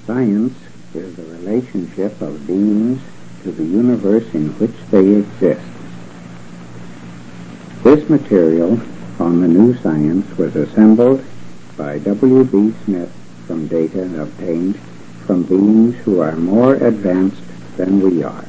Science is the relationship of beings to the universe in which they exist. This material on the new science was assembled by W. B. Smith from data obtained from beings who are more advanced than we are.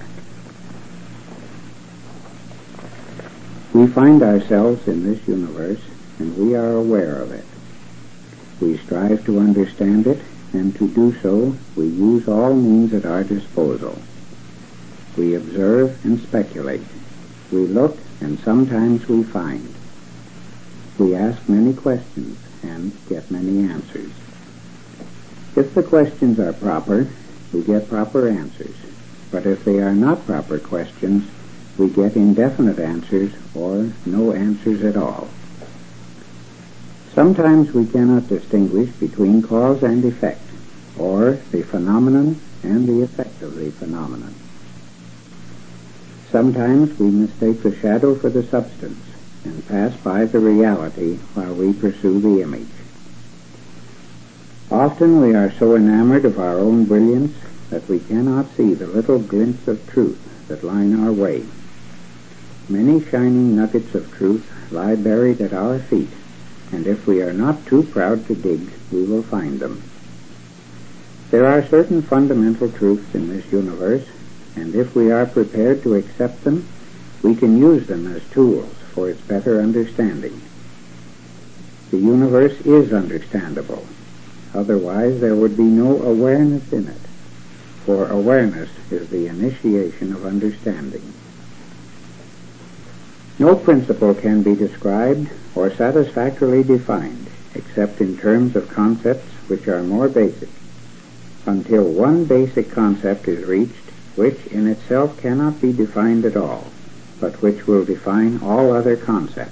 We find ourselves in this universe, and we are aware of it. We strive to understand it, and to do so, we use all means at our disposal. We observe and speculate. We look, and sometimes we find. We ask many questions and get many answers. If the questions are proper, we get proper answers. But if they are not proper questions, we get indefinite answers or no answers at all. Sometimes we cannot distinguish between cause and effect, or the phenomenon and the effect of the phenomenon. Sometimes we mistake the shadow for the substance and pass by the reality while we pursue the image. Often we are so enamored of our own brilliance that we cannot see the little glints of truth that line our way. Many shining nuggets of truth lie buried at our feet, and if we are not too proud to dig, we will find them. There are certain fundamental truths in this universe, and if we are prepared to accept them, we can use them as tools for its better understanding. The universe is understandable. Otherwise, there would be no awareness in it, for awareness is the initiation of understanding. No principle can be described or satisfactorily defined except in terms of concepts which are more basic, until one basic concept is reached which in itself cannot be defined at all, but which will define all other concepts.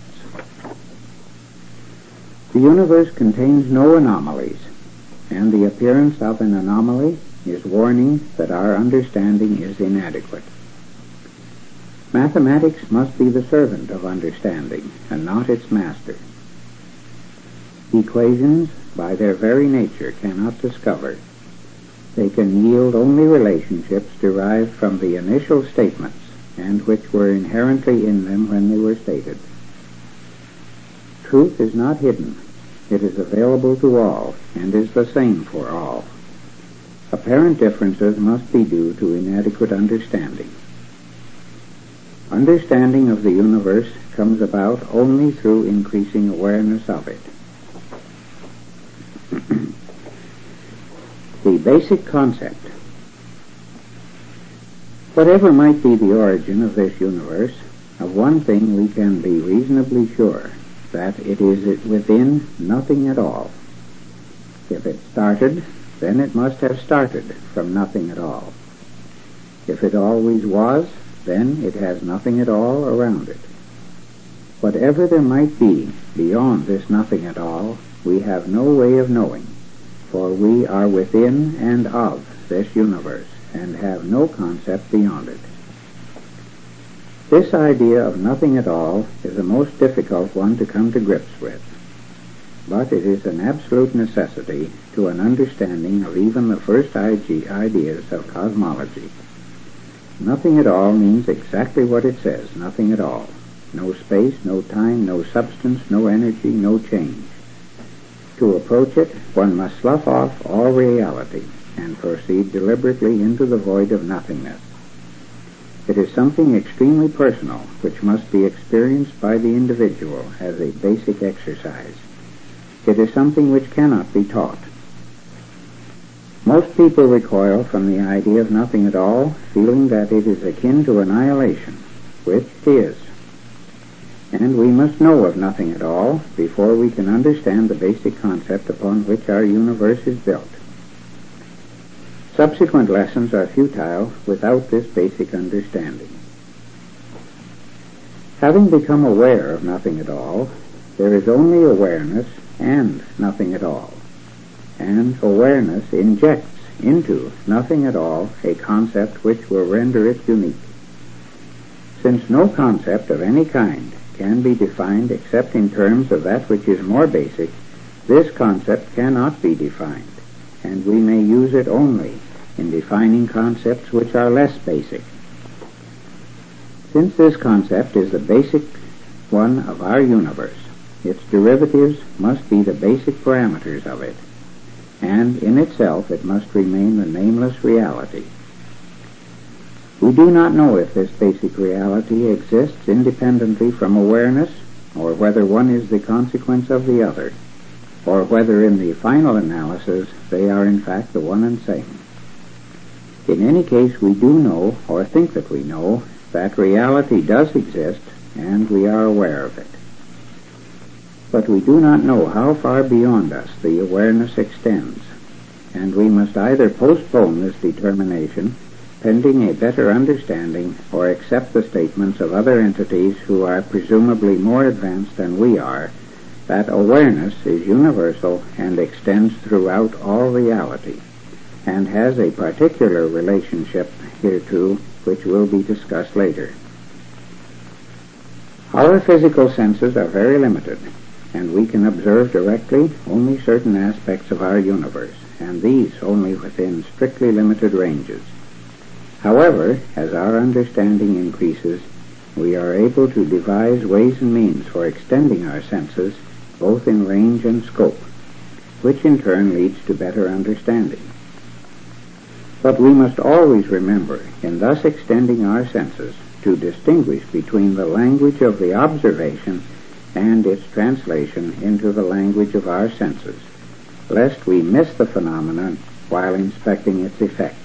The universe contains no anomalies, and the appearance of an anomaly is warning that our understanding is inadequate. Mathematics must be the servant of understanding, and not its master. Equations, by their very nature, cannot discover. They can yield only relationships derived from the initial statements, and which were inherently in them when they were stated. Truth is not hidden. It is available to all, and is the same for all. Apparent differences must be due to inadequate understanding. Understanding of the universe comes about only through increasing awareness of it. The basic concept. Whatever might be the origin of this universe, of one thing we can be reasonably sure, that it is within nothing at all. If it started, then it must have started from nothing at all. If it always was, then it has nothing at all around it. Whatever there might be beyond this nothing at all, we have no way of knowing, for we are within and of this universe, and have no concept beyond it. This idea of nothing at all is a most difficult one to come to grips with, but it is an absolute necessity to an understanding of even the first ideas of cosmology. Nothing at all means exactly what it says, nothing at all. No space, no time, no substance, no energy, no change. To approach it, one must slough off all reality and proceed deliberately into the void of nothingness. It is something extremely personal, which must be experienced by the individual as a basic exercise. It is something which cannot be taught. Most people recoil from the idea of nothing at all, feeling that it is akin to annihilation, which it is. And we must know of nothing at all before we can understand the basic concept upon which our universe is built. Subsequent lessons are futile without this basic understanding. Having become aware of nothing at all, there is only awareness and nothing at all. And awareness injects into nothing at all a concept which will render it unique. Since no concept of any kind can be defined except in terms of that which is more basic, this concept cannot be defined, and we may use it only in defining concepts which are less basic. Since this concept is the basic one of our universe, its derivatives must be the basic parameters of it, and in itself it must remain the nameless reality. We do not know if this basic reality exists independently from awareness, or whether one is the consequence of the other, or whether in the final analysis they are in fact the one and same. In any case, we do know, or think that we know, that reality does exist, and we are aware of it. But we do not know how far beyond us the awareness extends, and we must either postpone this determination pending a better understanding, or accept the statements of other entities who are presumably more advanced than we are, that awareness is universal and extends throughout all reality, and has a particular relationship hereto which will be discussed later. Our physical senses are very limited, and we can observe directly only certain aspects of our universe, and these only within strictly limited ranges. However, as our understanding increases, we are able to devise ways and means for extending our senses, both in range and scope, which in turn leads to better understanding. But we must always remember, in thus extending our senses, to distinguish between the language of the observation and its translation into the language of our senses, lest we miss the phenomenon while inspecting its effect.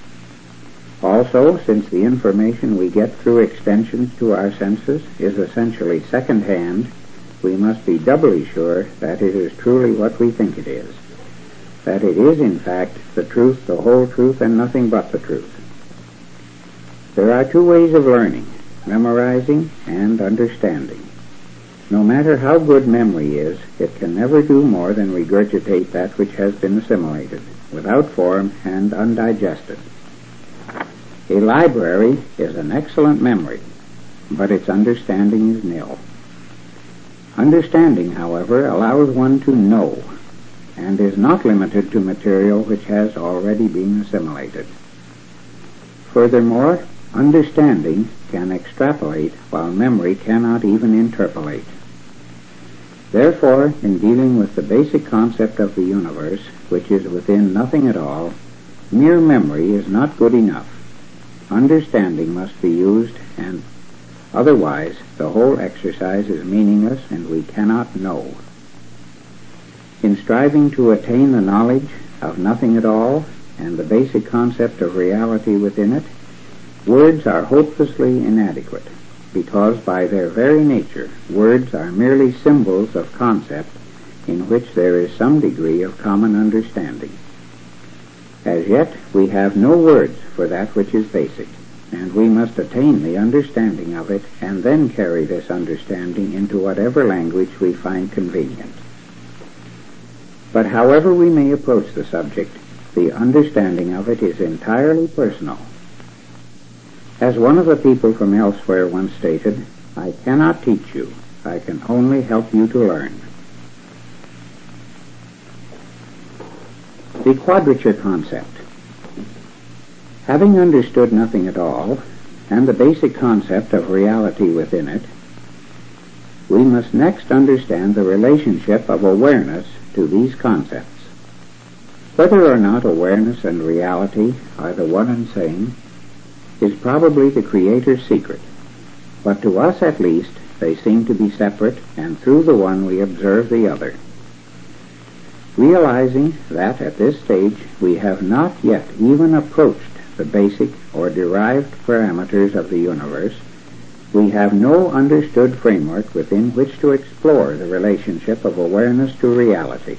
Also, since the information we get through extensions to our senses is essentially second-hand, we must be doubly sure that it is truly what we think it is, that it is in fact the truth, the whole truth, and nothing but the truth. There are two ways of learning, memorizing and understanding. No matter how good memory is, it can never do more than regurgitate that which has been assimilated, without form and undigested. A library is an excellent memory, but its understanding is nil. Understanding, however, allows one to know, and is not limited to material which has already been assimilated. Furthermore, understanding can extrapolate, while memory cannot even interpolate. Therefore, in dealing with the basic concept of the universe, which is within nothing at all, mere memory is not good enough. Understanding must be used, and otherwise the whole exercise is meaningless and we cannot know. In striving to attain the knowledge of nothing at all and the basic concept of reality within it, words are hopelessly inadequate, because by their very nature words are merely symbols of concept in which there is some degree of common understanding. As yet, we have no words for that which is basic, and we must attain the understanding of it and then carry this understanding into whatever language we find convenient. But however we may approach the subject, the understanding of it is entirely personal. As one of the people from elsewhere once stated, I cannot teach you, I can only help you to learn. The quadrature concept. Having understood nothing at all, and the basic concept of reality within it, we must next understand the relationship of awareness to these concepts. Whether or not awareness and reality are the one and same is probably the Creator's secret, but to us at least they seem to be separate, and through the one we observe the other. Realizing that at this stage we have not yet even approached the basic or derived parameters of the universe, we have no understood framework within which to explore the relationship of awareness to reality.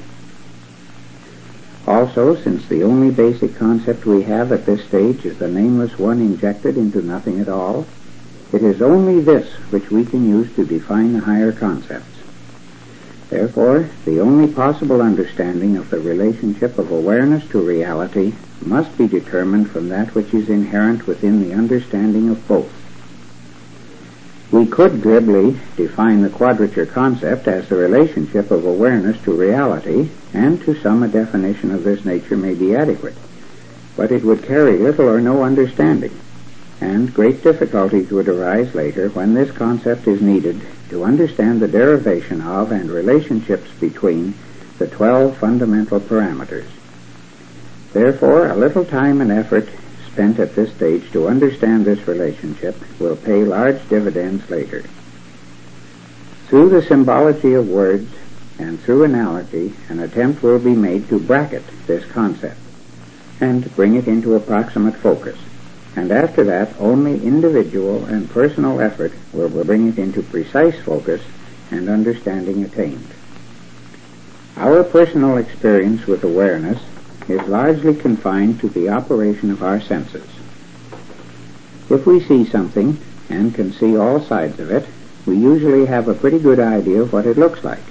Also, since the only basic concept we have at this stage is the nameless one injected into nothing at all, it is only this which we can use to define the higher concepts. Therefore, the only possible understanding of the relationship of awareness to reality must be determined from that which is inherent within the understanding of both. We could glibly define the quadrature concept as the relationship of awareness to reality, and to some a definition of this nature may be adequate. But it would carry little or no understanding, and great difficulties would arise later when this concept is needed to understand the derivation of and relationships between the 12 fundamental parameters. Therefore, a little time and effort spent at this stage to understand this relationship will pay large dividends later. Through the symbology of words and through analogy, an attempt will be made to bracket this concept and bring it into approximate focus. And after that, only individual and personal effort will bring it into precise focus and understanding attained. Our personal experience with awareness is largely confined to the operation of our senses. If we see something and can see all sides of it, we usually have a pretty good idea of what it looks like.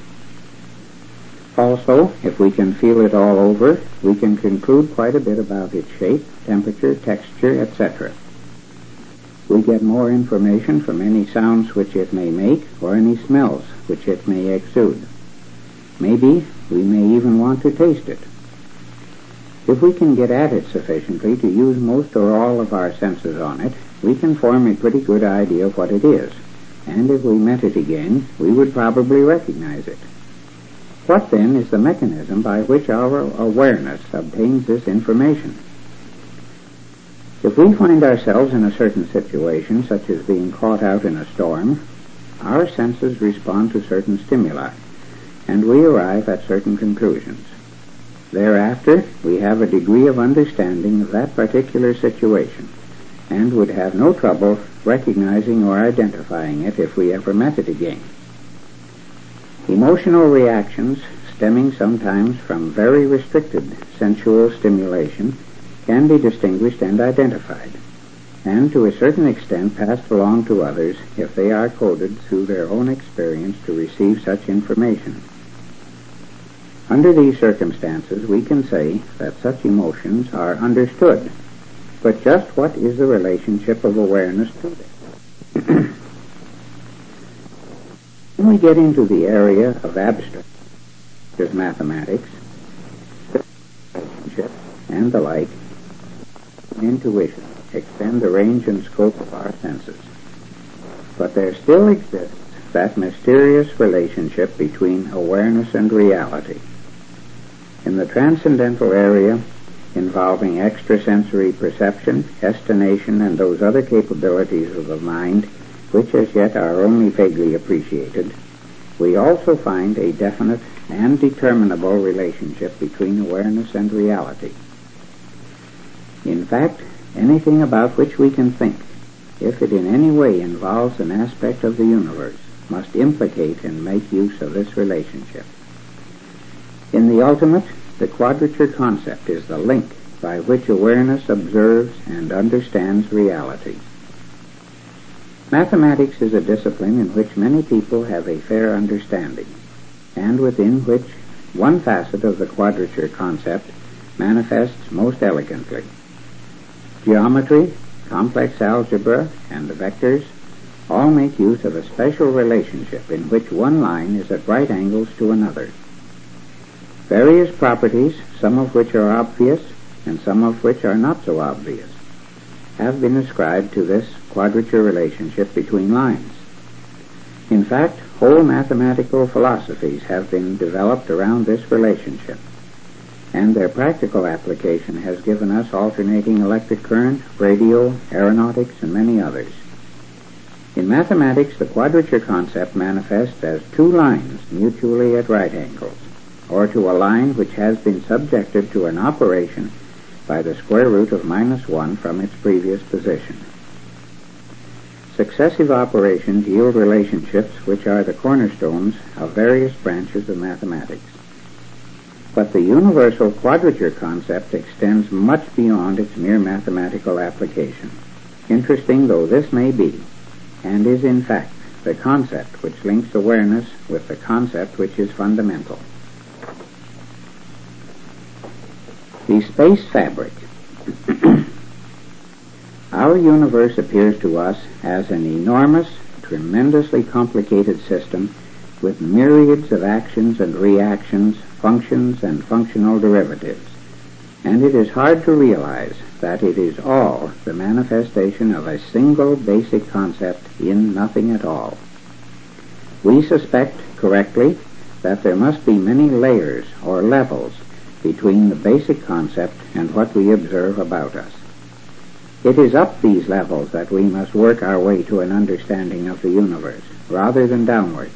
Also, if we can feel it all over, we can conclude quite a bit about its shape, temperature, texture, etc. We get more information from any sounds which it may make or any smells which it may exude. Maybe we may even want to taste it. If we can get at it sufficiently to use most or all of our senses on it, we can form a pretty good idea of what it is, and if we met it again, we would probably recognize it. What then is the mechanism by which our awareness obtains this information? If we find ourselves in a certain situation, such as being caught out in a storm, our senses respond to certain stimuli, and we arrive at certain conclusions. Thereafter, we have a degree of understanding of that particular situation, and would have no trouble recognizing or identifying it if we ever met it again. Emotional reactions, stemming sometimes from very restricted sensual stimulation, can be distinguished and identified, and to a certain extent passed along to others if they are coded through their own experience to receive such information. Under these circumstances, we can say that such emotions are understood, but just what is the relationship of awareness to them? When we get into the area of abstract, such as mathematics, relationships, and the like, intuition extend the range and scope of our senses. But there still exists that mysterious relationship between awareness and reality. In the transcendental area, involving extrasensory perception, estimation, and those other capabilities of the mind which as yet are only vaguely appreciated, we also find a definite and determinable relationship between awareness and reality. In fact, anything about which we can think, if it in any way involves an aspect of the universe, must implicate and make use of this relationship. In the ultimate, the quadrature concept is the link by which awareness observes and understands reality. Mathematics is a discipline in which many people have a fair understanding, and within which one facet of the quadrature concept manifests most elegantly. Geometry, complex algebra, and the vectors all make use of a special relationship in which one line is at right angles to another. Various properties, some of which are obvious and some of which are not so obvious, have been ascribed to this quadrature relationship between lines. In fact, whole mathematical philosophies have been developed around this relationship, and their practical application has given us alternating electric current, radio, aeronautics, and many others. In mathematics, the quadrature concept manifests as two lines mutually at right angles, or to a line which has been subjected to an operation by the square root of -1 from its previous position. Successive operations yield relationships which are the cornerstones of various branches of mathematics. But the universal quadrature concept extends much beyond its mere mathematical application, interesting though this may be, and is in fact the concept which links awareness with the concept which is fundamental. The space fabric. Our universe appears to us as an enormous tremendously complicated system with myriads of actions and reactions, functions and functional derivatives. And it is hard to realize that it is all the manifestation of a single basic concept in nothing at all. We suspect correctly that there must be many layers or levels between the basic concept and what we observe about us. It is up these levels that we must work our way to an understanding of the universe, rather than downwards.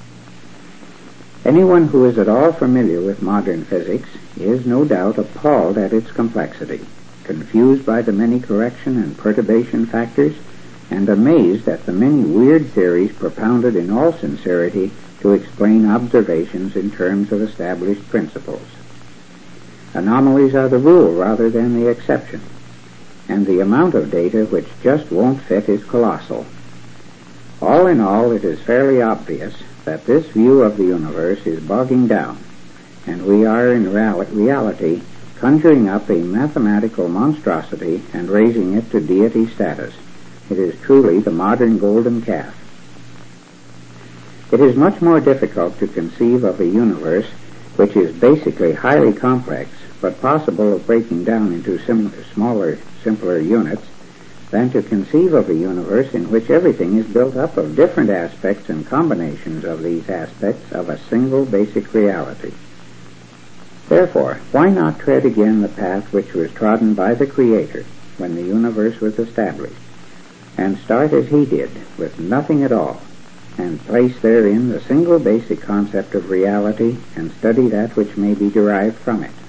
Anyone who is at all familiar with modern physics is no doubt appalled at its complexity, confused by the many correction and perturbation factors, and amazed at the many weird theories propounded in all sincerity to explain observations in terms of established principles. Anomalies are the rule rather than the exception, and the amount of data which just won't fit is colossal. All in all, it is fairly obvious that this view of the universe is bogging down, and we are in reality conjuring up a mathematical monstrosity and raising it to deity status. It is truly the modern golden calf. It is much more difficult to conceive of a universe which is basically highly complex, but possible of breaking down into smaller, simpler units, than to conceive of a universe in which everything is built up of different aspects and combinations of these aspects of a single basic reality. Therefore, why not tread again the path which was trodden by the Creator when the universe was established, and start as he did, with nothing at all, and place therein the single basic concept of reality, and study that which may be derived from it.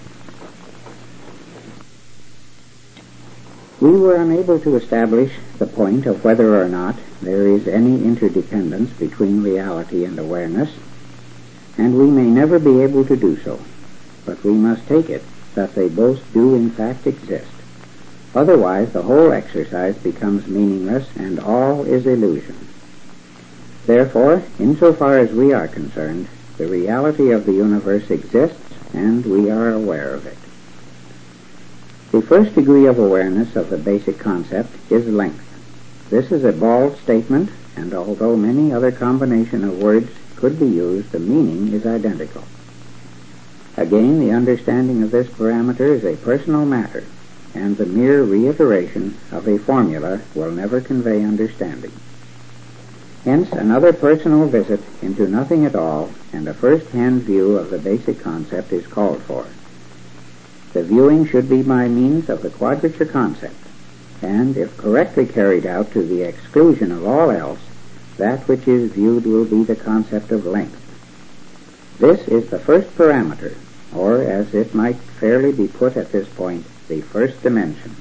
We were unable to establish the point of whether or not there is any interdependence between reality and awareness, and we may never be able to do so, but we must take it that they both do in fact exist. Otherwise, the whole exercise becomes meaningless and all is illusion. Therefore, insofar as we are concerned, the reality of the universe exists and we are aware of it. The first degree of awareness of the basic concept is length. This is a bald statement, and although many other combination of words could be used, the meaning is identical. Again, the understanding of this parameter is a personal matter, and the mere reiteration of a formula will never convey understanding. Hence, another personal visit into nothing at all and a first-hand view of the basic concept is called for. The viewing should be by means of the quadrature concept, and if correctly carried out to the exclusion of all else, that which is viewed will be the concept of length. This is the first parameter, or as it might fairly be put at this point, the first dimension.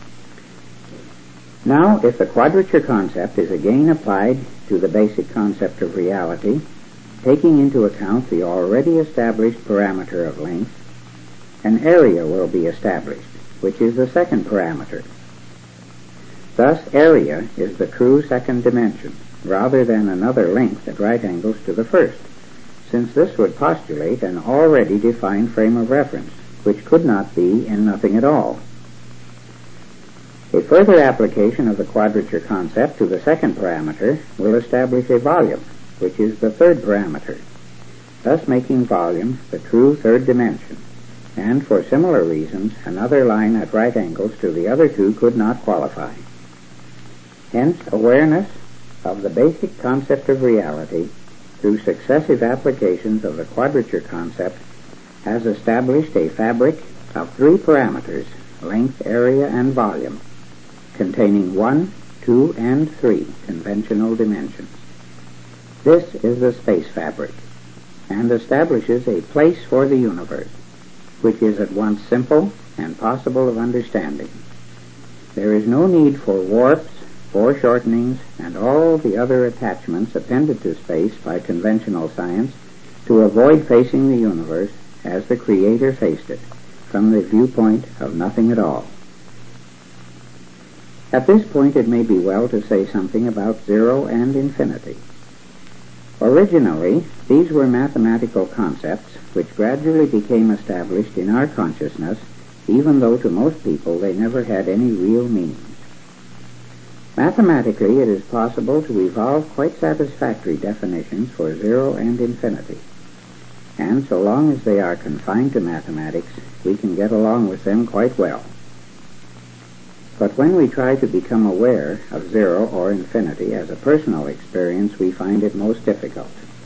Now, if the quadrature concept is again applied to the basic concept of reality, taking into account the already established parameter of length, an area will be established, which is the second parameter. Thus, area is the true second dimension, rather than another length at right angles to the first, since this would postulate an already defined frame of reference, which could not be in nothing at all. A further application of the quadrature concept to the second parameter will establish a volume, which is the third parameter, thus making volume the true third dimension, and for similar reasons another line at right angles to the other two could not qualify. Hence, awareness of the basic concept of reality through successive applications of the quadrature concept has established a fabric of three parameters, length, area, and volume, containing 1, 2, and 3 conventional dimensions. This is the space fabric, and establishes a place for the universe, which is at once simple and possible of understanding. There is no need for warps, foreshortenings, and all the other attachments appended to space by conventional science to avoid facing the universe as the Creator faced it, from the viewpoint of nothing at all. At this point it may be well to say something about zero and infinity. Originally, these were mathematical concepts which gradually became established in our consciousness, even though to most people they never had any real meaning. Mathematically, it is possible to evolve quite satisfactory definitions for zero and infinity. And so long as they are confined to mathematics, we can get along with them quite well. But when we try to become aware of zero or infinity as a personal experience, we find it most difficult.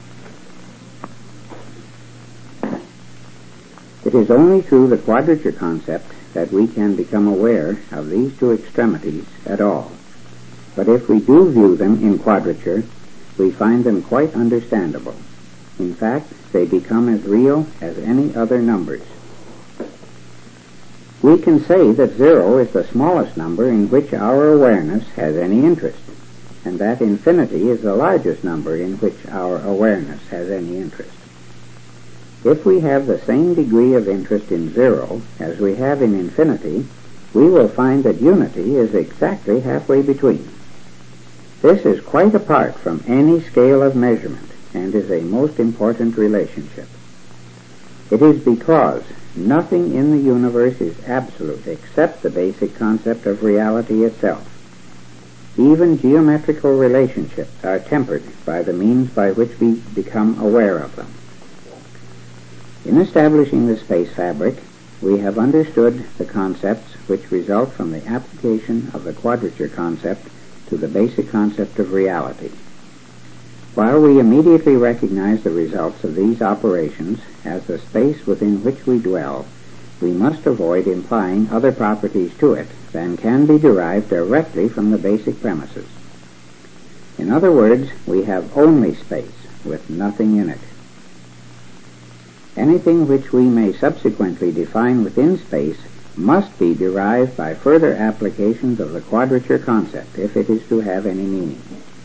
It is only through the quadrature concept that we can become aware of these two extremities at all. But if we do view them in quadrature, we find them quite understandable. In fact, they become as real as any other numbers. We can say that zero is the smallest number in which our awareness has any interest, and that infinity is the largest number in which our awareness has any interest. If we have the same degree of interest in zero as we have in infinity, we will find that unity is exactly halfway between. This is quite apart from any scale of measurement and is a most important relationship. It is because nothing in the universe is absolute except the basic concept of reality itself. Even geometrical relationships are tempered by the means by which we become aware of them. In establishing the space fabric, we have understood the concepts which result from the application of the quadrature concept to the basic concept of reality. While we immediately recognize the results of these operations as the space within which we dwell, we must avoid implying other properties to it than can be derived directly from the basic premises. In other words, we have only space with nothing in it. Anything which we may subsequently define within space must be derived by further applications of the quadrature concept if it is to have any meaning.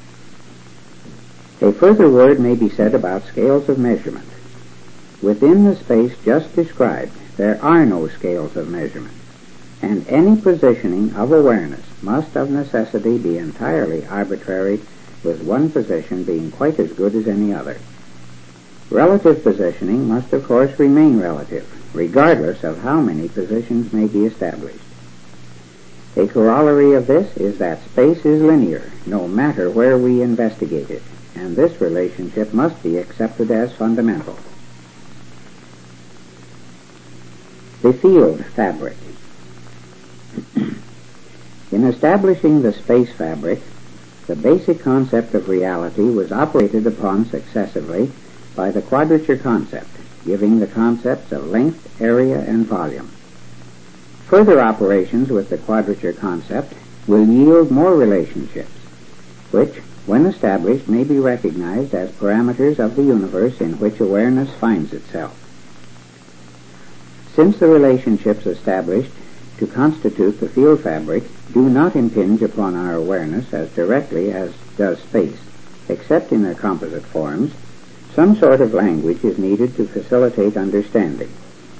A further word may be said about scales of measurement. Within the space just described, there are no scales of measurement, and any positioning of awareness must of necessity be entirely arbitrary, with one position being quite as good as any other. Relative positioning must of course remain relative, regardless of how many positions may be established. A corollary of this is that space is linear, no matter where we investigate it, and this relationship must be accepted as fundamental. The field fabric. In establishing the space fabric, the basic concept of reality was operated upon successively by the quadrature concept, giving the concepts of length, area, and volume. Further operations with the quadrature concept will yield more relationships, which, when established, may be recognized as parameters of the universe in which awareness finds itself. Since the relationships established to constitute the field fabric do not impinge upon our awareness as directly as does space, except in their composite forms, some sort of language is needed to facilitate understanding.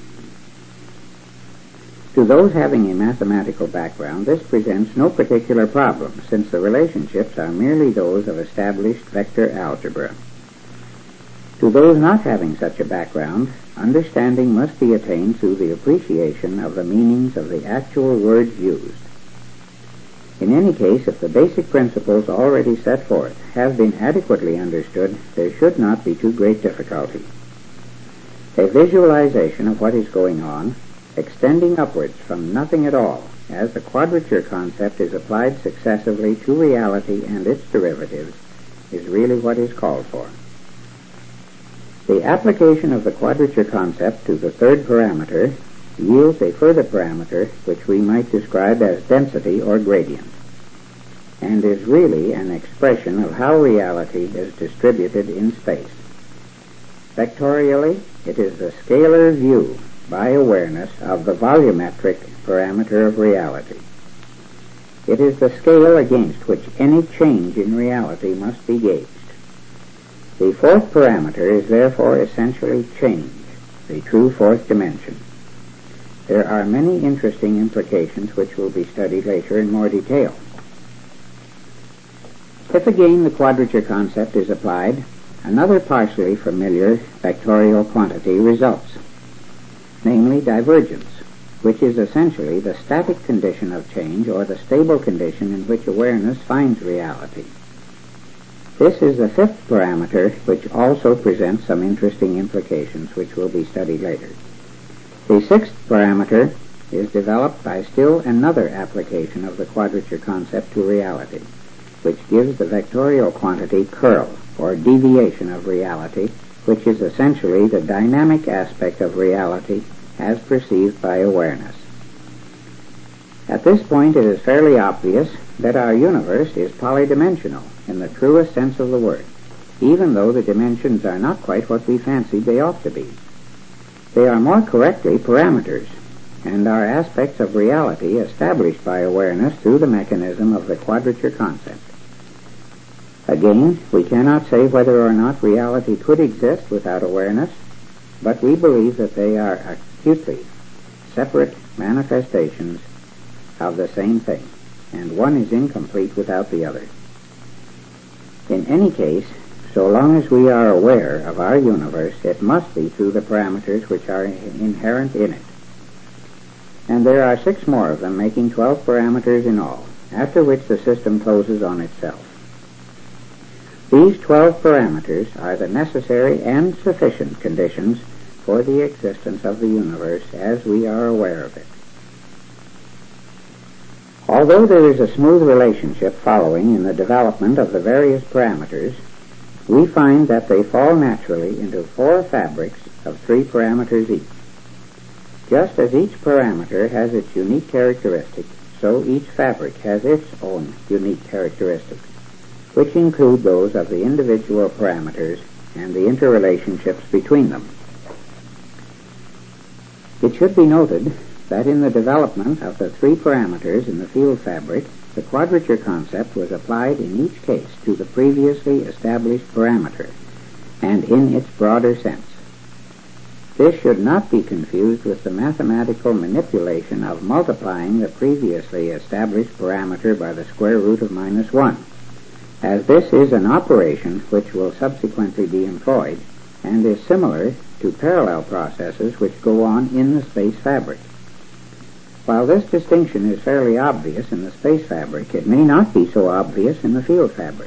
To those having a mathematical background, this presents no particular problem, since the relationships are merely those of established vector algebra. To those not having such a background, understanding must be attained through the appreciation of the meanings of the actual words used. In any case, if the basic principles already set forth have been adequately understood, there should not be too great difficulty. A visualization of what is going on, extending upwards from nothing at all, as the quadrature concept is applied successively to reality and its derivatives, is really what is called for. The application of the quadrature concept to the third parameter yields a further parameter which we might describe as density or gradient, and is really an expression of how reality is distributed in space. Vectorially, it is the scalar view by awareness of the volumetric parameter of reality. It is the scale against which any change in reality must be gauged. The fourth parameter is therefore essentially change, the true fourth dimension. There are many interesting implications which will be studied later in more detail. If again the quadrature concept is applied, another partially familiar vectorial quantity results, namely divergence. which is essentially the static condition of change or the stable condition in which awareness finds reality. This is the fifth parameter, which also presents some interesting implications which will be studied later. The sixth parameter is developed by still another application of the quadrature concept to reality, which gives the vectorial quantity curl, or deviation of reality, which is essentially the dynamic aspect of reality as perceived by awareness. At this point, it is fairly obvious that our universe is polydimensional in the truest sense of the word, even though the dimensions are not quite what we fancied they ought to be. They are more correctly parameters, and are aspects of reality established by awareness through the mechanism of the quadrature concept. Again, we cannot say whether or not reality could exist without awareness, but we believe that they are acutely separate manifestations of the same thing, and one is incomplete without the other. In any case, so long as we are aware of our universe, it must be through the parameters which are inherent in it. And there are 6 more of them, making 12 parameters in all, after which the system closes on itself. These 12 parameters are the necessary and sufficient conditions for the existence of the universe as we are aware of it. Although there is a smooth relationship following in the development of the various parameters, we find that they fall naturally into 4 fabrics of 3 parameters each. Just as each parameter has its unique characteristic, so each fabric has its own unique characteristics, which include those of the individual parameters and the interrelationships between them. It should be noted that in the development of the 3 parameters in the field fabric, the quadrature concept was applied in each case to the previously established parameter, and in its broader sense. This should not be confused with the mathematical manipulation of multiplying the previously established parameter by the square root of -1, as this is an operation which will subsequently be employed and is similar to parallel processes which go on in the space fabric. While this distinction is fairly obvious in the space fabric, it may not be so obvious in the field fabric.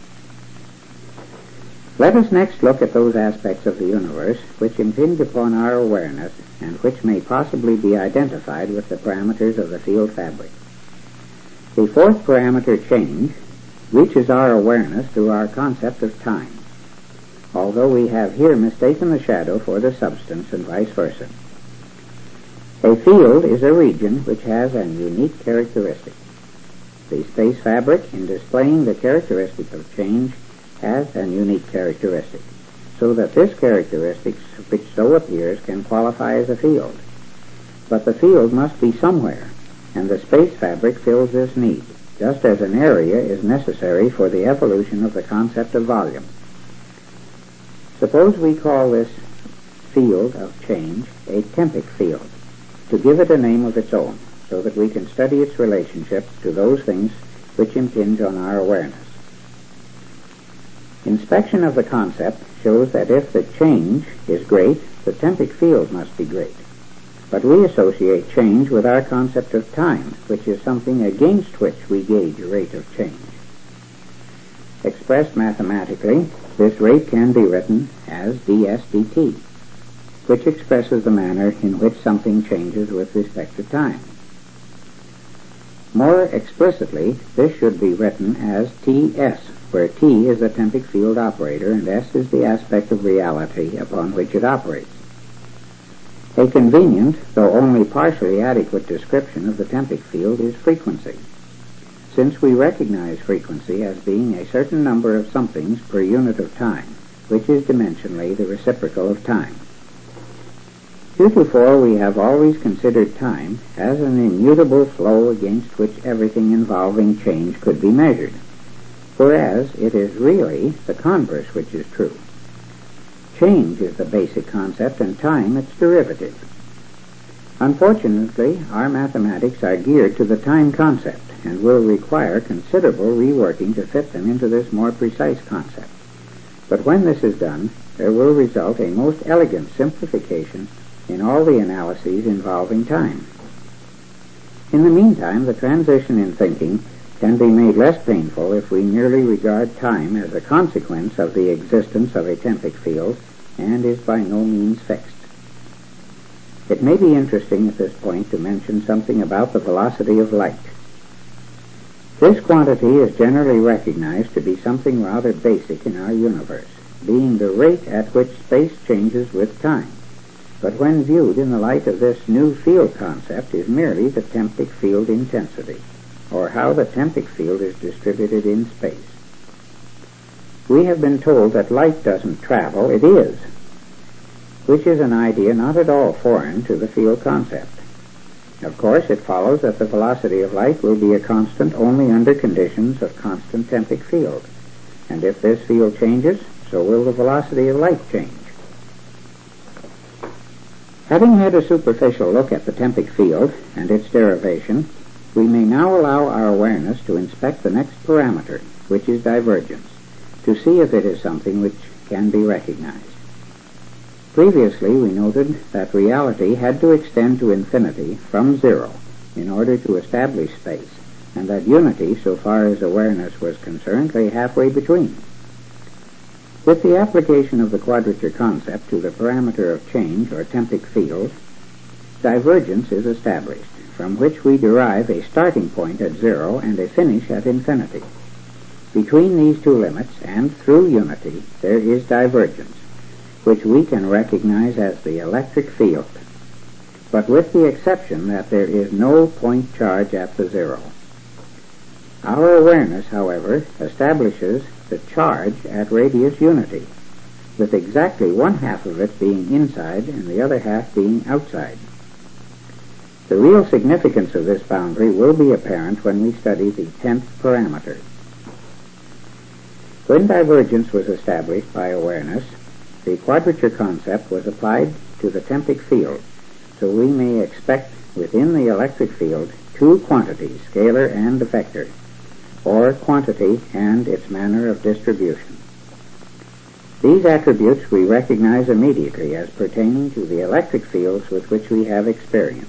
Let us next look at those aspects of the universe which impinge upon our awareness and which may possibly be identified with the parameters of the field fabric. The 4th parameter, change, reaches our awareness through our concept of time, although we have here mistaken the shadow for the substance and vice versa. A field is a region which has an unique characteristic. The space fabric, in displaying the characteristic of change, has an unique characteristic, so that this characteristic which so appears can qualify as a field. But the field must be somewhere, and the space fabric fills this need, just as an area is necessary for the evolution of the concept of volume. Suppose we call this field of change a tempic field, to give it a name of its own, so that we can study its relationship to those things which impinge on our awareness. Inspection of the concept shows that if the change is great, the tempic field must be great. But we associate change with our concept of time, which is something against which we gauge rate of change. Expressed mathematically, this rate can be written as ds dt, which expresses the manner in which something changes with respect to time. More explicitly, this should be written as Ts, where T is the tempic field operator and S is the aspect of reality upon which it operates. A convenient, though only partially adequate description of the tempic field is frequency, since we recognize frequency as being a certain number of somethings per unit of time, which is dimensionally the reciprocal of time. Heretofore we have always considered time as an immutable flow against which everything involving change could be measured, whereas it is really the converse which is true. Change is the basic concept and time its derivative. Unfortunately, our mathematics are geared to the time concept and will require considerable reworking to fit them into this more precise concept. But when this is done, there will result a most elegant simplification in all the analyses involving time. In the meantime, the transition in thinking can be made less painful if we merely regard time as a consequence of the existence of a tempic field and is by no means fixed. It may be interesting at this point to mention something about the velocity of light. This quantity is generally recognized to be something rather basic in our universe, being the rate at which space changes with time, but when viewed in the light of this new field concept is merely the tempic field intensity, or how the tempic field is distributed in space. We have been told that light doesn't travel, it is, which is an idea not at all foreign to the field concept. Of course, it follows that the velocity of light will be a constant only under conditions of constant tempic field, and if this field changes, so will the velocity of light change. Having had a superficial look at the tempic field and its derivation, we may now allow our awareness to inspect the next parameter, which is divergence, to see if it is something which can be recognized. Previously, we noted that reality had to extend to infinity from zero in order to establish space, and that unity, so far as awareness was concerned, lay halfway between. With the application of the quadrature concept to the parameter of change, or tempic field, divergence is established, from which we derive a starting point at zero and a finish at infinity. Between these two limits, and through unity, there is divergence, which we can recognize as the electric field, but with the exception that there is no point charge at the zero. Our awareness, however, establishes the charge at radius unity, with exactly one half of it being inside and the other half being outside. The real significance of this boundary will be apparent when we study the 10th parameter. When divergence was established by awareness, the quadrature concept was applied to the tempic field, so we may expect within the electric field two quantities, scalar and vector, or quantity and its manner of distribution. These attributes we recognize immediately as pertaining to the electric fields with which we have experience.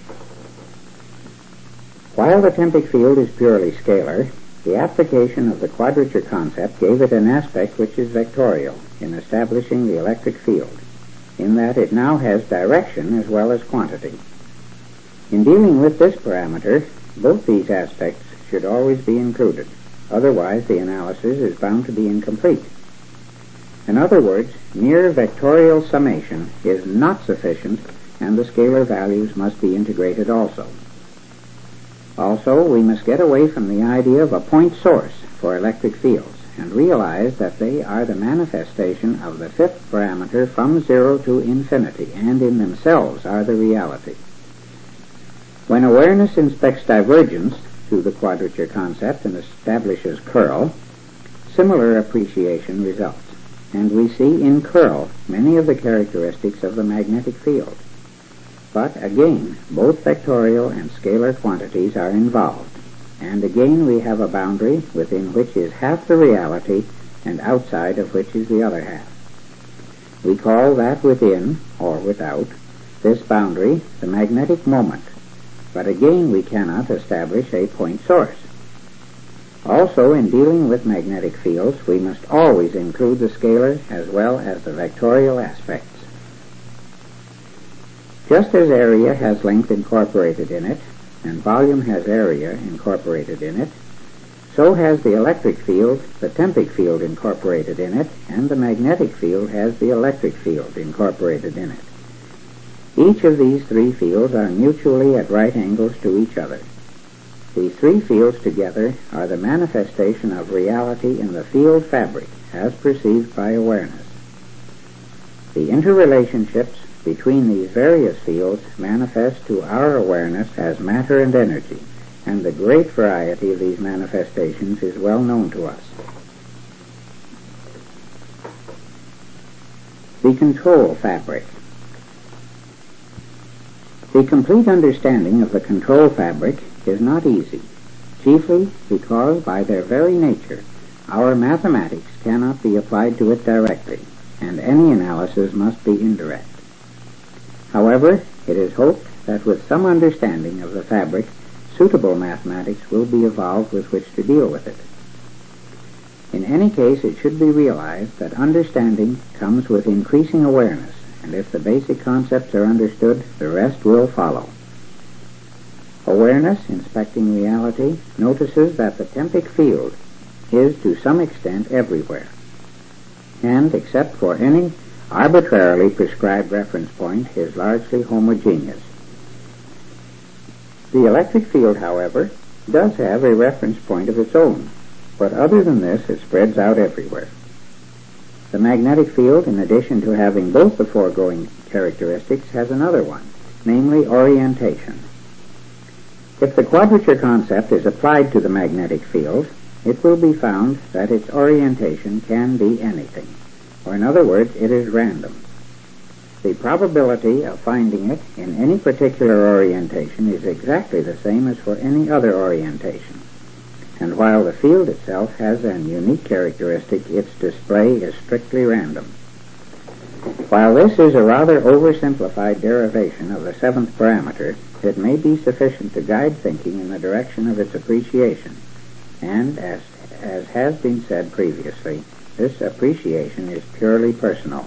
While the tempic field is purely scalar, the application of the quadrature concept gave it an aspect which is vectorial in establishing the electric field, in that it now has direction as well as quantity. In dealing with this parameter, both these aspects should always be included, otherwise the analysis is bound to be incomplete. In other words, mere vectorial summation is not sufficient, and the scalar values must be integrated also. Also, we must get away from the idea of a point source for electric fields and realize that they are the manifestation of the fifth parameter from zero to infinity, and in themselves are the reality. When awareness inspects divergence through the quadrature concept and establishes curl, similar appreciation results, and we see in curl many of the characteristics of the magnetic field. But again, both vectorial and scalar quantities are involved, and again we have a boundary within which is half the reality and outside of which is the other half. We call that within, or without, this boundary the magnetic moment, but again we cannot establish a point source. Also, in dealing with magnetic fields, we must always include the scalar as well as the vectorial aspects. Just as area has length incorporated in it, and volume has area incorporated in it, so has the electric field the tempic field incorporated in it, and the magnetic field has the electric field incorporated in it. Each of these three fields are mutually at right angles to each other. The three fields together are the manifestation of reality in the field fabric as perceived by awareness. The interrelationships between these various fields manifest to our awareness as matter and energy, and the great variety of these manifestations is well known to us. The control fabric. The complete understanding of the control fabric is not easy, chiefly because by their very nature our mathematics cannot be applied to it directly, and any analysis must be indirect. However, it is hoped that with some understanding of the fabric suitable mathematics will be evolved with which to deal with it. In any case, it should be realized that understanding comes with increasing awareness, and if the basic concepts are understood, the rest will follow. Awareness, inspecting reality, notices that the tempic field is to some extent everywhere, and except for any arbitrarily prescribed reference point, is largely homogeneous. The electric field, however, does have a reference point of its own, but other than this, it spreads out everywhere. The magnetic field, in addition to having both the foregoing characteristics, has another one, namely orientation. If the quadrature concept is applied to the magnetic field, it will be found that its orientation can be anything, or in other words, it is random. The probability of finding it in any particular orientation is exactly the same as for any other orientation, and while the field itself has an unique characteristic, its display is strictly random. While this is a rather oversimplified derivation of the seventh parameter, it may be sufficient to guide thinking in the direction of its appreciation, and as has been said previously, this appreciation is purely personal.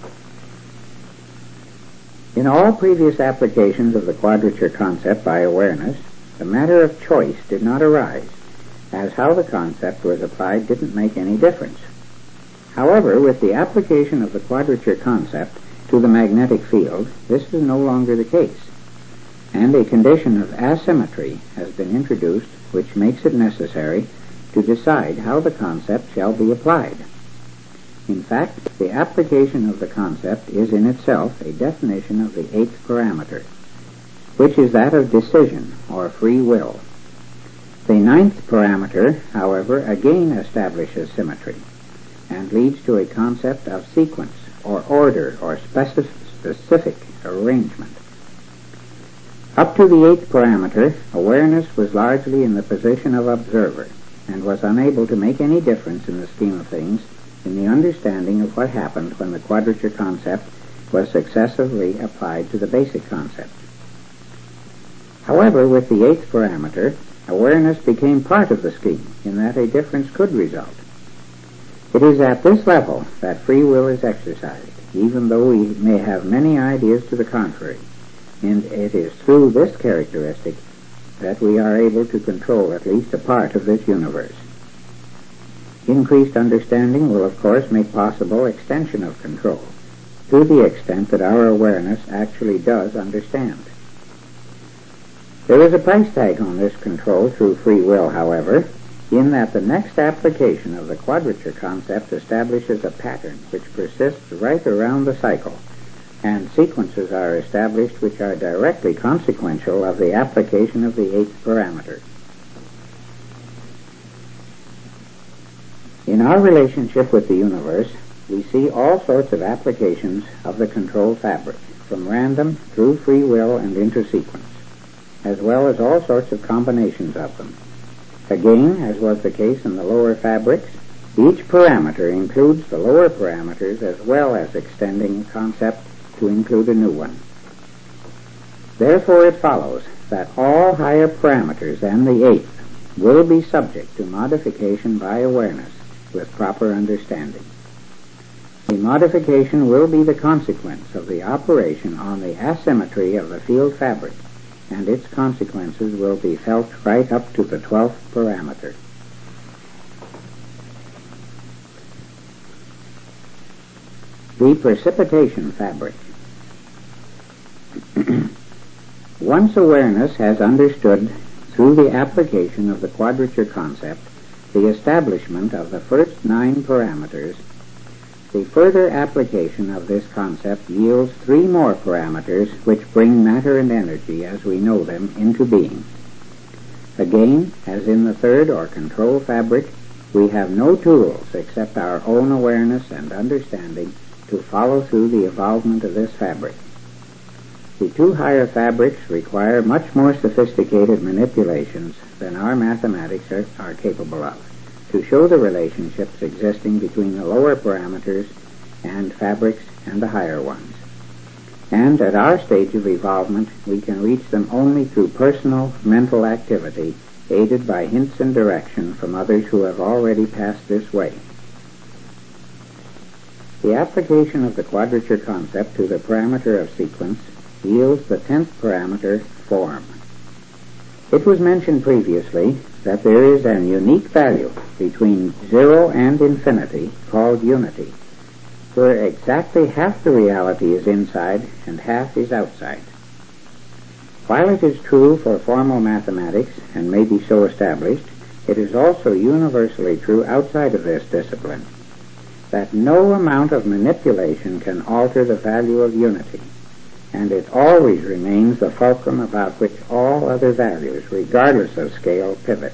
In all previous applications of the quadrature concept by awareness, the matter of choice did not arise, as how the concept was applied didn't make any difference. However, with the application of the quadrature concept to the magnetic field, this is no longer the case, and a condition of asymmetry has been introduced which makes it necessary to decide how the concept shall be applied. In fact, the application of the concept is in itself a definition of the eighth parameter, which is that of decision, or free will. The ninth parameter, however, again establishes symmetry, and leads to a concept of sequence, or order, or specific arrangement. Up to the eighth parameter, awareness was largely in the position of observer, and was unable to make any difference in the scheme of things in the understanding of what happened when the quadrature concept was successively applied to the basic concept. However, with the eighth parameter, awareness became part of the scheme in that a difference could result. It is at this level that free will is exercised, even though we may have many ideas to the contrary, and it is through this characteristic that we are able to control at least a part of this universe. Increased understanding will, of course, make possible extension of control, to the extent that our awareness actually does understand. There is a price tag on this control through free will, however, in that the next application of the quadrature concept establishes a pattern which persists right around the cycle, and sequences are established which are directly consequential of the application of the eighth parameter. In our relationship with the universe, we see all sorts of applications of the control fabric, from random through free will and into sequence, as well as all sorts of combinations of them. Again, as was the case in the lower fabrics, each parameter includes the lower parameters as well as extending a concept to include a new one. Therefore, it follows that all higher parameters than the eighth will be subject to modification by awareness with proper understanding. The modification will be the consequence of the operation on the asymmetry of the field fabric, and its consequences will be felt right up to the 12th parameter. The precipitation fabric. Once awareness has understood, through the application of the quadrature concept, the establishment of the first 9 parameters, the further application of this concept yields 3 more parameters which bring matter and energy as we know them into being. Again, as in the third or control fabric, we have no tools except our own awareness and understanding to follow through the evolvement of this fabric. The 2 higher fabrics require much more sophisticated manipulations than our mathematics are capable of to show the relationships existing between the lower parameters and fabrics and the higher ones. and at our stage of evolvement we can reach them only through personal mental activity, aided by hints and direction from others who have already passed this way. The application of the quadrature concept to the parameter of sequence yields the 10th parameter, form. It was mentioned previously that there is an unique value between 0 and infinity called unity, where exactly half the reality is inside and half is outside. While it is true for formal mathematics and may be so established, it is also universally true outside of this discipline that no amount of manipulation can alter the value of unity, and it always remains the fulcrum about which all other values, regardless of scale, pivot.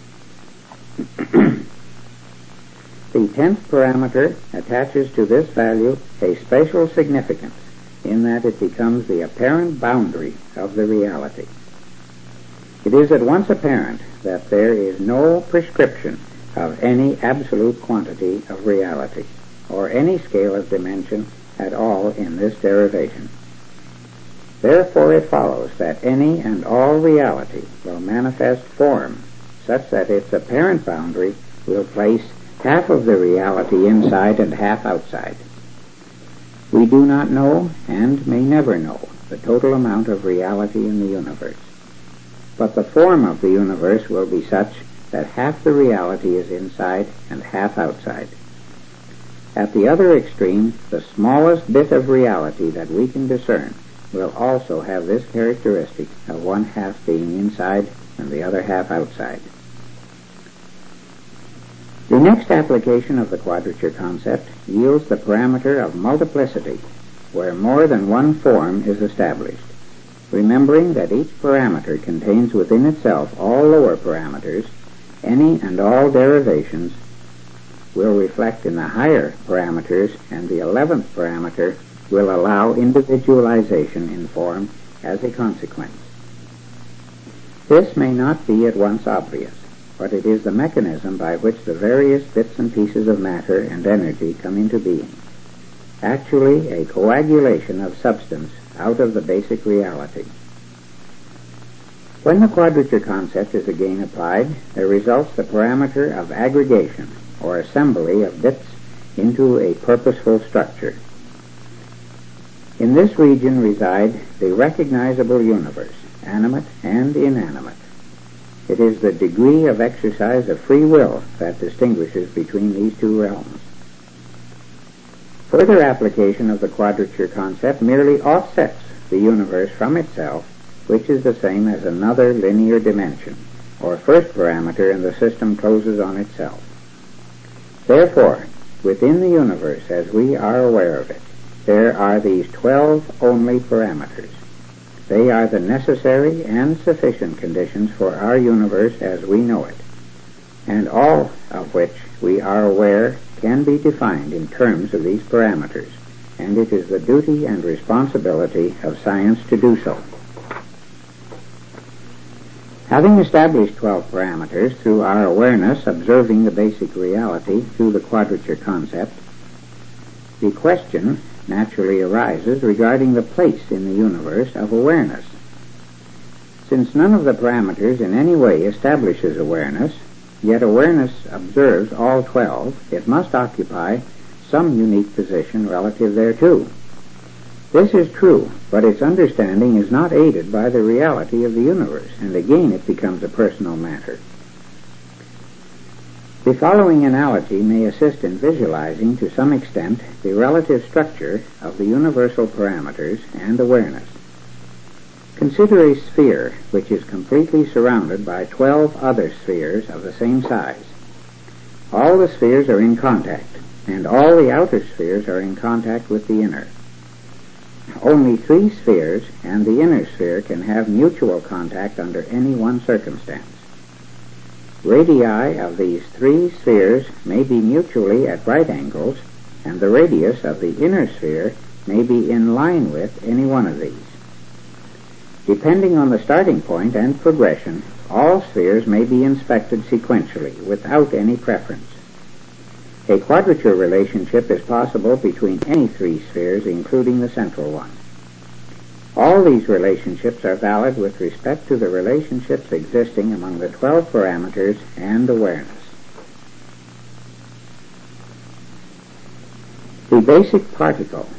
The 10th parameter attaches to this value a special significance in that it becomes the apparent boundary of the reality. It is at once apparent that there is no prescription of any absolute quantity of reality, or any scale of dimension at all in this derivation. Therefore it follows that any and all reality will manifest form such that its apparent boundary will place half of the reality inside and half outside. We do not know, and may never know, the total amount of reality in the universe. But the form of the universe will be such that half the reality is inside and half outside. At the other extreme, the smallest bit of reality that we can discern will also have this characteristic of one half being inside and the other half outside. The next application of the quadrature concept yields the parameter of multiplicity, where more than one form is established, remembering that each parameter contains within itself all lower parameters. Any and all derivations will reflect in the higher parameters, and the 11th parameter will allow individualization in form as a consequence. This may not be at once obvious, but it is the mechanism by which the various bits and pieces of matter and energy come into being, actually a coagulation of substance out of the basic reality. When the quadrature concept is again applied, there results the parameter of aggregation, or assembly of bits into a purposeful structure. In this region reside the recognizable universe, animate and inanimate. It is the degree of exercise of free will that distinguishes between these two realms. Further application of the quadrature concept merely offsets the universe from itself, which is the same as another linear dimension, or first parameter in the system closes on itself. Therefore, within the universe as we are aware of it, there are these 12 only parameters. They are the necessary and sufficient conditions for our universe as we know it, and all of which we are aware can be defined in terms of these parameters, and it is the duty and responsibility of science to do so. Having established 12 parameters through our awareness observing the basic reality through the quadrature concept, the question naturally arises regarding the place in the universe of awareness. Since none of the parameters in any way establishes awareness, yet awareness observes all 12, it must occupy some unique position relative thereto. This is true, but its understanding is not aided by the reality of the universe, and again it becomes a personal matter. The following analogy may assist in visualizing to some extent the relative structure of the universal parameters and awareness. Consider a sphere which is completely surrounded by 12 other spheres of the same size. All the spheres are in contact, and all the outer spheres are in contact with the inner. Only 3 spheres and the inner sphere can have mutual contact under any one circumstance. Radii of these 3 spheres may be mutually at right angles, and the radius of the inner sphere may be in line with any one of these. Depending on the starting point and progression, all spheres may be inspected sequentially without any preference. A quadrature relationship is possible between any 3 spheres, including the central one. All these relationships are valid with respect to the relationships existing among the 12 parameters and awareness. The basic particle.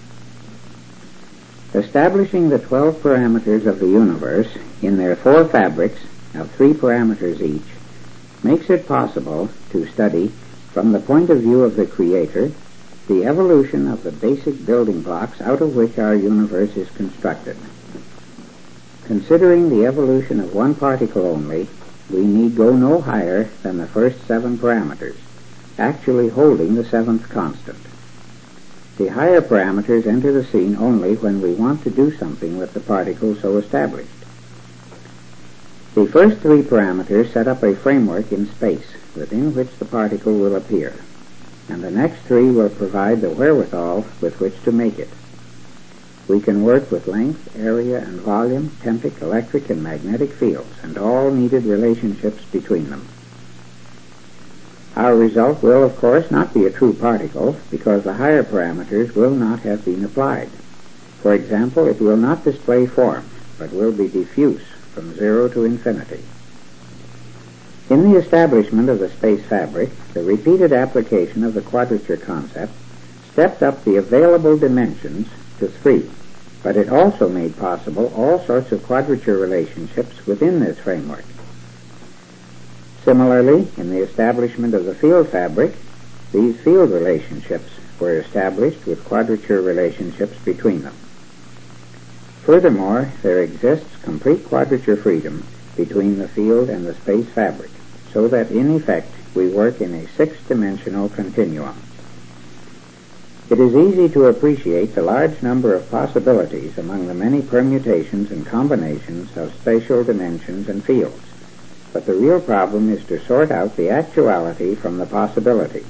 Establishing the 12 parameters of the universe in their 4 fabrics of 3 parameters each makes it possible to study, from the point of view of the Creator, the evolution of the basic building blocks out of which our universe is constructed. Considering the evolution of one particle only, we need go no higher than the first 7 parameters, actually holding the 7th constant. The higher parameters enter the scene only when we want to do something with the particle so established. The first 3 parameters set up a framework in space within which the particle will appear, and the next 3 will provide the wherewithal with which to make it. We can work with length, area, and volume, tempic, electric, and magnetic fields, and all needed relationships between them. Our result will, of course, not be a true particle, because the higher parameters will not have been applied. For example, it will not display form, but will be diffuse from 0 to infinity. In the establishment of the space fabric, the repeated application of the quadrature concept stepped up the available dimensions to 3, but it also made possible all sorts of quadrature relationships within this framework. Similarly, in the establishment of the field fabric, these field relationships were established with quadrature relationships between them. Furthermore, there exists complete quadrature freedom between the field and the space fabric, so that in effect we work in a 6-dimensional continuum. It is easy to appreciate the large number of possibilities among the many permutations and combinations of spatial dimensions and fields. But the real problem is to sort out the actuality from the possibility.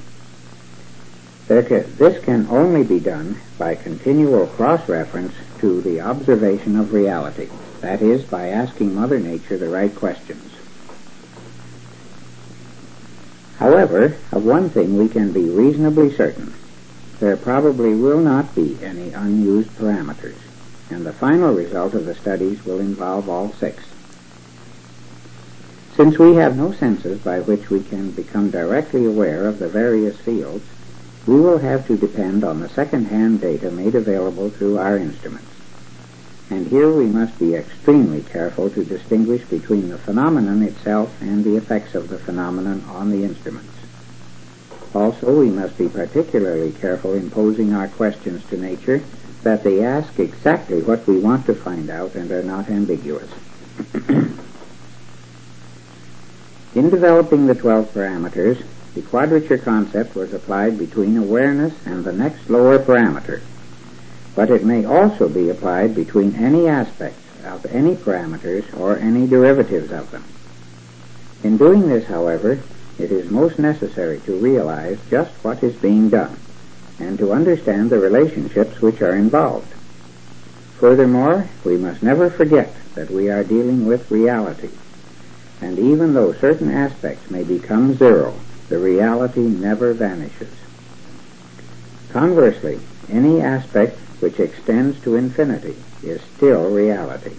This can only be done by continual cross-reference to the observation of reality, that is, by asking Mother Nature the right questions. However, of one thing we can be reasonably certain. There probably will not be any unused parameters, and the final result of the studies will involve all 6. Since we have no senses by which we can become directly aware of the various fields, we will have to depend on the second-hand data made available through our instruments. And here we must be extremely careful to distinguish between the phenomenon itself and the effects of the phenomenon on the instruments. Also, we must be particularly careful in posing our questions to nature that they ask exactly what we want to find out and are not ambiguous. In developing the 12 parameters, the quadrature concept was applied between awareness and the next lower parameter, but it may also be applied between any aspects of any parameters or any derivatives of them. In doing this, however, it is most necessary to realize just what is being done and to understand the relationships which are involved. Furthermore, we must never forget that we are dealing with reality, and even though certain aspects may become 0, the reality never vanishes. Conversely, any aspect which extends to infinity is still reality.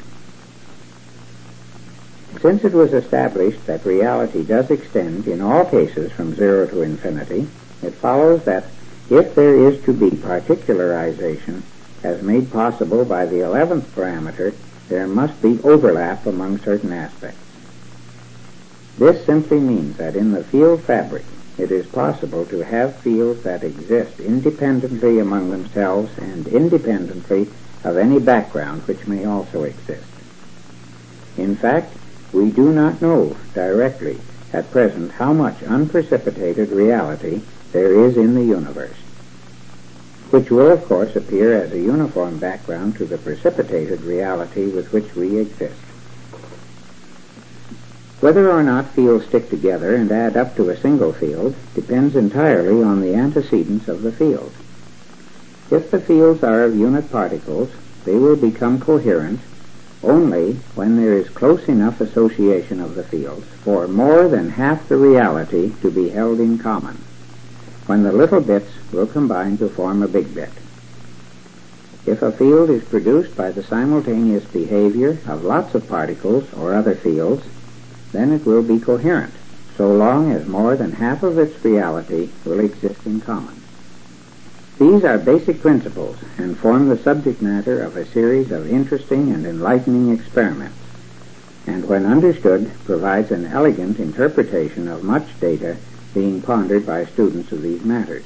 Since it was established that reality does extend in all cases from 0 to infinity, it follows that if there is to be particularization as made possible by the 11th parameter, there must be overlap among certain aspects. This simply means that in the field fabric, it is possible to have fields that exist independently among themselves and independently of any background which may also exist. In fact, we do not know directly at present how much unprecipitated reality there is in the universe, which will of course appear as a uniform background to the precipitated reality with which we exist. Whether or not fields stick together and add up to a single field depends entirely on the antecedents of the field. If the fields are of unit particles, they will become coherent only when there is close enough association of the fields for more than half the reality to be held in common, when the little bits will combine to form a big bit. If a field is produced by the simultaneous behavior of lots of particles or other fields, then it will be coherent, so long as more than half of its reality will exist in common. These are basic principles and form the subject matter of a series of interesting and enlightening experiments, and when understood provides an elegant interpretation of much data being pondered by students of these matters.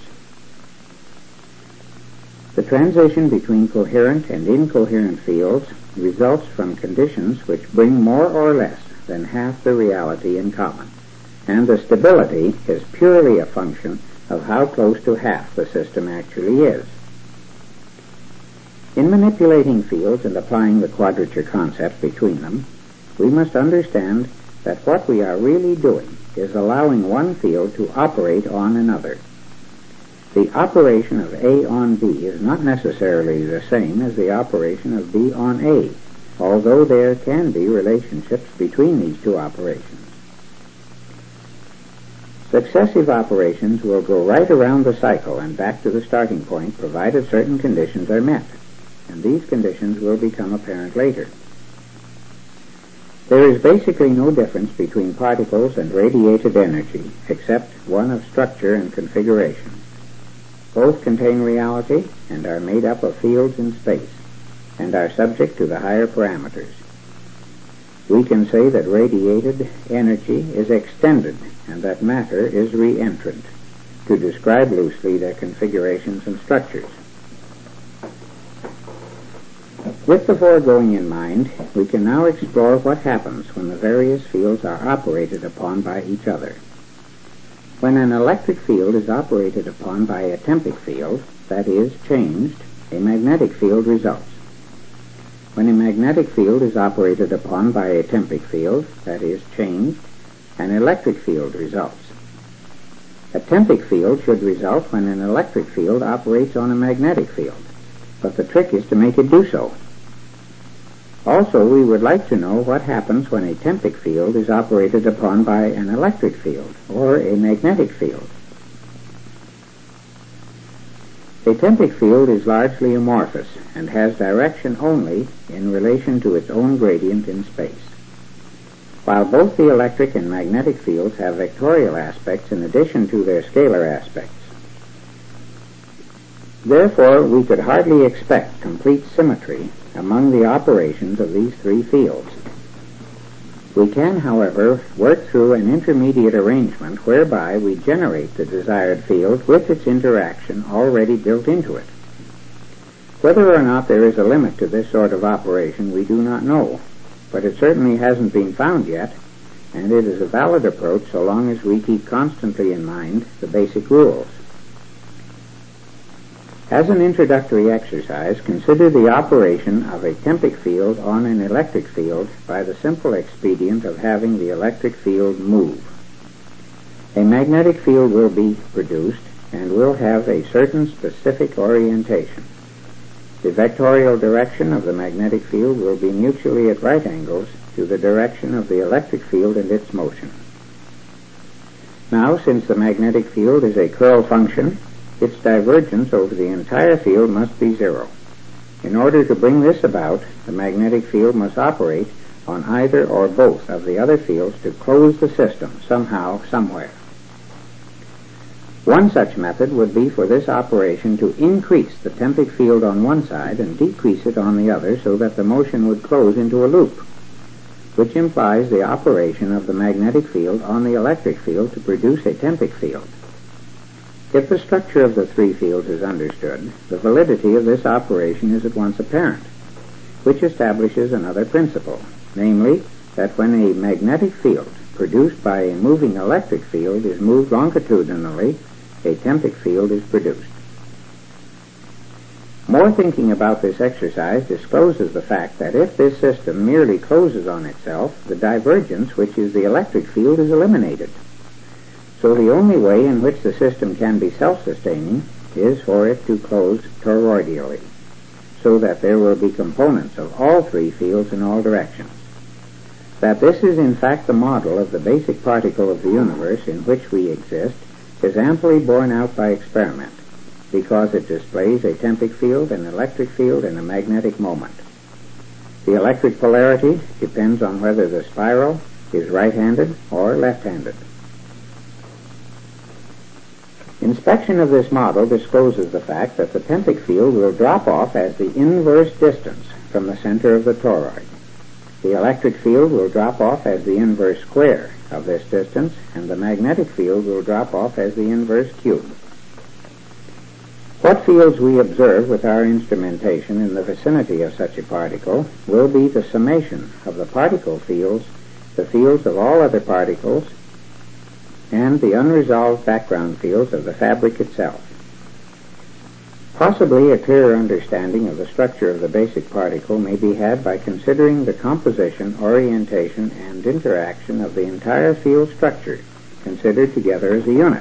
The transition between coherent and incoherent fields results from conditions which bring more or less than half the reality in common, and the stability is purely a function of how close to half the system actually is. In manipulating fields and applying the quadrature concept between them, we must understand that what we are really doing is allowing one field to operate on another. The operation of A on B is not necessarily the same as the operation of B on A, although there can be relationships between these two operations. Successive operations will go right around the cycle and back to the starting point provided certain conditions are met, and these conditions will become apparent later. There is basically no difference between particles and radiated energy except one of structure and configuration. Both contain reality and are made up of fields in space and are subject to the higher parameters. We can say that radiated energy is extended and that matter is re-entrant, to describe loosely their configurations and structures. With the foregoing in mind, we can now explore what happens when the various fields are operated upon by each other. When an electric field is operated upon by a tempic field, that is, changed, a magnetic field results. When a magnetic field is operated upon by a tempic field, that is, changed, an electric field results. A tempic field should result when an electric field operates on a magnetic field, but the trick is to make it do so. Also, we would like to know what happens when a tempic field is operated upon by an electric field or a magnetic field. A tempic field is largely amorphous and has direction only in relation to its own gradient in space, while both the electric and magnetic fields have vectorial aspects in addition to their scalar aspects. Therefore, we could hardly expect complete symmetry among the operations of these three fields. We can, however, work through an intermediate arrangement whereby we generate the desired field with its interaction already built into it. Whether or not there is a limit to this sort of operation we do not know, but it certainly hasn't been found yet, and it is a valid approach so long as we keep constantly in mind the basic rules. As an introductory exercise, consider the operation of a tempic field on an electric field by the simple expedient of having the electric field move. A magnetic field will be produced and will have a certain specific orientation. The vectorial direction of the magnetic field will be mutually at right angles to the direction of the electric field and its motion. Now, since the magnetic field is a curl function, its divergence over the entire field must be zero. In order to bring this about, the magnetic field must operate on either or both of the other fields to close the system somehow, somewhere. One such method would be for this operation to increase the tempic field on one side and decrease it on the other so that the motion would close into a loop, which implies the operation of the magnetic field on the electric field to produce a tempic field. If the structure of the three fields is understood, the validity of this operation is at once apparent, which establishes another principle, namely, that when a magnetic field produced by a moving electric field is moved longitudinally, a tempic field is produced. More thinking about this exercise discloses the fact that if this system merely closes on itself, the divergence, which is the electric field, is eliminated. So the only way in which the system can be self-sustaining is for it to close toroidally, so that there will be components of all three fields in all directions. That this is in fact the model of the basic particle of the universe in which we exist is amply borne out by experiment, because it displays a tympanic field, an electric field, and a magnetic moment. The electric polarity depends on whether the spiral is right-handed or left-handed. Inspection of this model discloses the fact that the tympanic field will drop off as the inverse distance from the center of the toroid. The electric field will drop off as the inverse square of this distance, and the magnetic field will drop off as the inverse cube. What fields we observe with our instrumentation in the vicinity of such a particle will be the summation of the particle fields, the fields of all other particles, and the unresolved background fields of the fabric itself. Possibly a clearer understanding of the structure of the basic particle may be had by considering the composition, orientation, and interaction of the entire field structure, considered together as a unit.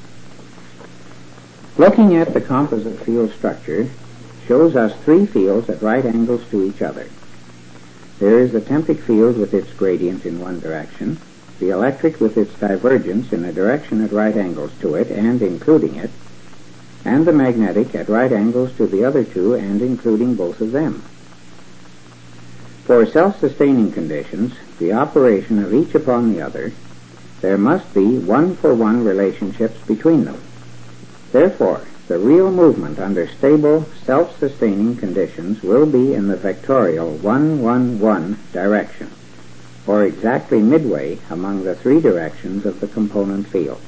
Looking at the composite field structure shows us three fields at right angles to each other. There is the tympanic field with its gradient in one direction, the electric with its divergence in a direction at right angles to it and including it, and the magnetic at right angles to the other two and including both of them. For self-sustaining conditions, the operation of each upon the other, there must be one-for-one relationships between them. Therefore, the real movement under stable, self-sustaining conditions will be in the vectorial 1-1-1 direction, or exactly midway among the three directions of the component fields.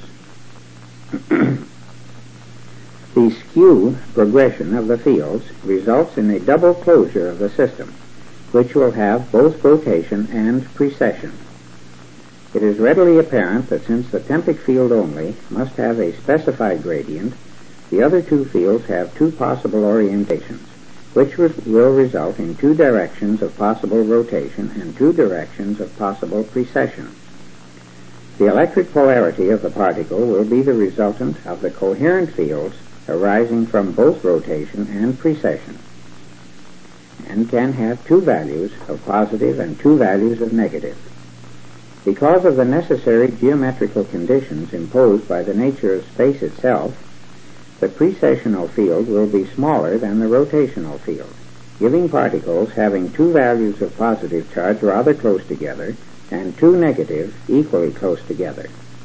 The skew progression of the fields results in a double closure of the system, which will have both rotation and precession. It is readily apparent that since the tympanic field only must have a specified gradient, the other two fields have two possible orientations, which will result in two directions of possible rotation and two directions of possible precession. The electric polarity of the particle will be the resultant of the coherent fields arising from both rotation and precession, and can have two values of positive and two values of negative. Because of the necessary geometrical conditions imposed by the nature of space itself, the precessional field will be smaller than the rotational field, giving particles having two values of positive charge rather close together and two negative equally close together.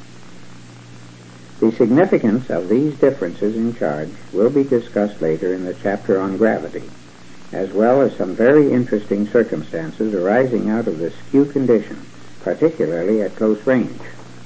The significance of these differences in charge will be discussed later in the chapter on gravity, as well as some very interesting circumstances arising out of the skew condition, particularly at close range.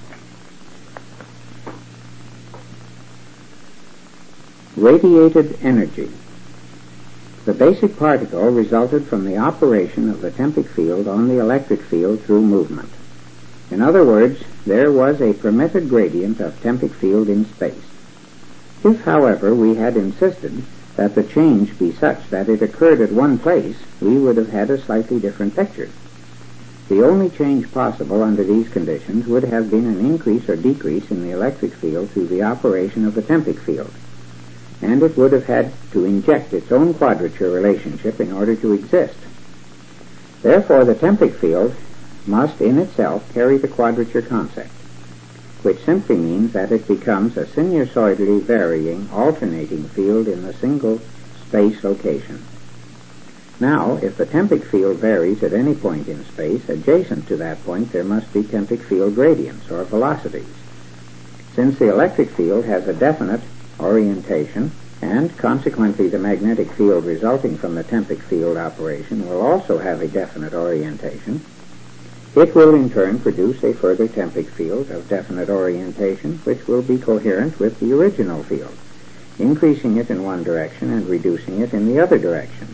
Radiated energy. The basic particle resulted from the operation of the tympanic field on the electric field through movement. In other words, there was a permitted gradient of tympanic field in space. If, however, we had insisted that the change be such that it occurred at one place, we would have had a slightly different picture. The only change possible under these conditions would have been an increase or decrease in the electric field through the operation of the tympanic field, and it would have had to inject its own quadrature relationship in order to exist. Therefore, the tympanic field must in itself carry the quadrature concept, which simply means that it becomes a sinusoidally varying, alternating field in a single space location. Now, if the tympanic field varies at any point in space, adjacent to that point there must be tympanic field gradients, or velocities. Since the electric field has a definite orientation, and consequently the magnetic field resulting from the tympanic field operation will also have a definite orientation, it will in turn produce a further tympanic field of definite orientation, which will be coherent with the original field, increasing it in one direction and reducing it in the other directions.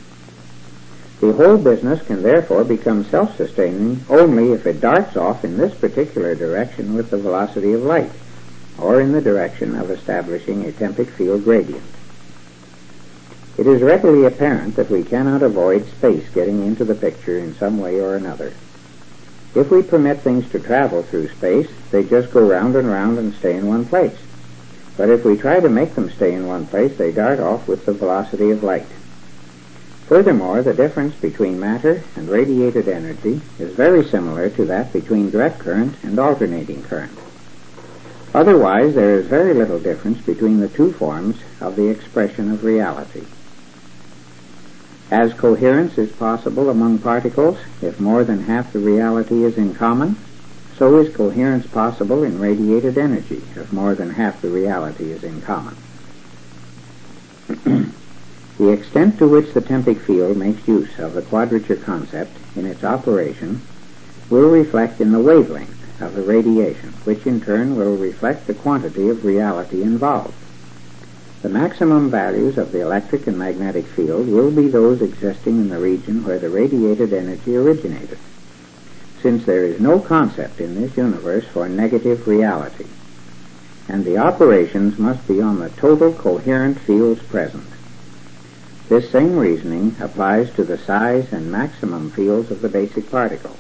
The whole business can therefore become self-sustaining only if it darts off in this particular direction with the velocity of light, or in the direction of establishing a tympanic field gradient. It is readily apparent that we cannot avoid space getting into the picture in some way or another. If we permit things to travel through space, they just go round and round and stay in one place. But if we try to make them stay in one place, they dart off with the velocity of light. Furthermore, the difference between matter and radiated energy is very similar to that between direct current and alternating current. Otherwise, there is very little difference between the two forms of the expression of reality. As coherence is possible among particles if more than half the reality is in common, so is coherence possible in radiated energy if more than half the reality is in common. The extent to which the Tempic field makes use of the quadrature concept in its operation will reflect in the wavelength of the radiation, which in turn will reflect the quantity of reality involved. The maximum values of the electric and magnetic field will be those existing in the region where the radiated energy originated, since there is no concept in this universe for negative reality, and the operations must be on the total coherent fields present. This same reasoning applies to the size and maximum fields of the basic particle.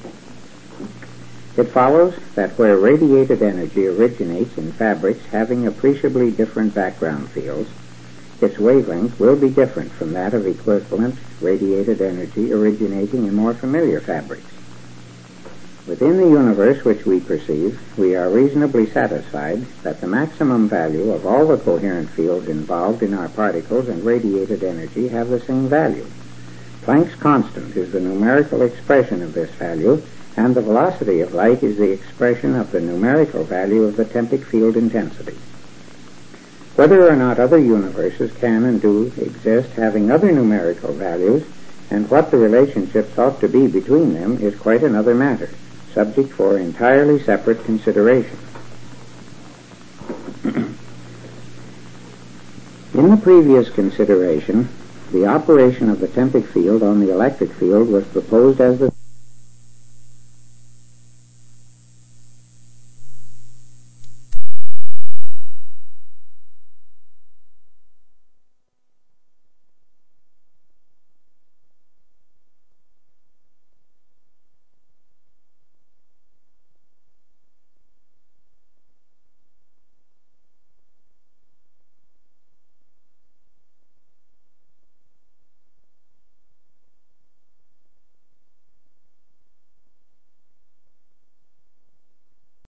It follows that where radiated energy originates in fabrics having appreciably different background fields, its wavelength will be different from that of equivalent radiated energy originating in more familiar fabrics. Within the universe which we perceive, we are reasonably satisfied that the maximum value of all the coherent fields involved in our particles and radiated energy have the same value. Planck's constant is the numerical expression of this value, and the velocity of light is the expression of the numerical value of the Tempic field intensity. Whether or not other universes can and do exist having other numerical values, and what the relationships ought to be between them, is quite another matter, subject for entirely separate consideration. In the previous consideration, the operation of the Tempic field on the electric field was proposed as the